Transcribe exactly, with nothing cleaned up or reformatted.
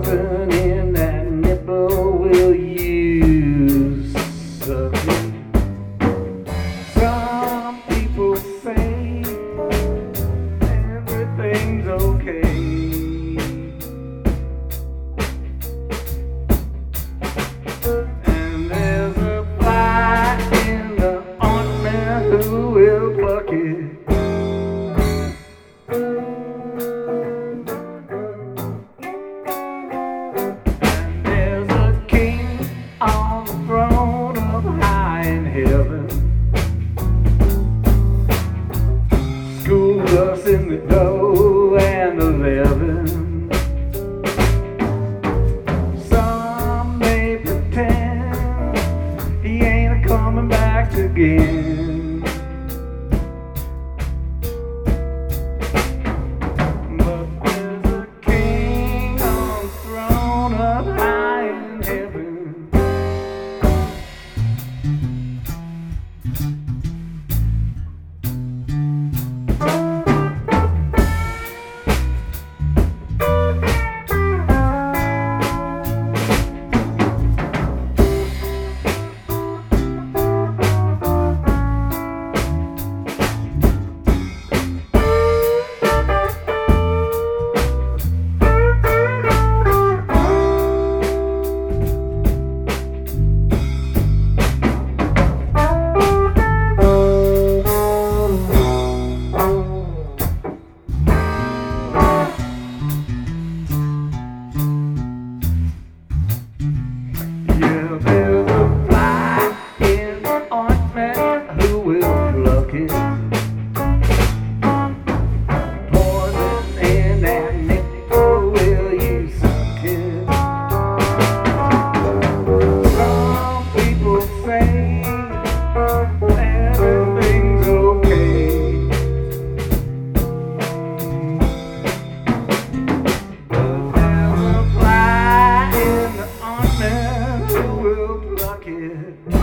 poison in that nipple, will you suck it? Some people say everything's okay. And there's a fly in the ointment who will pluck it. On the throne up high in heaven, schooled us in the dough and the leaven. Some may pretend he ain't a coming back again, but there's a king on the throne up high in heaven. Will pluck it.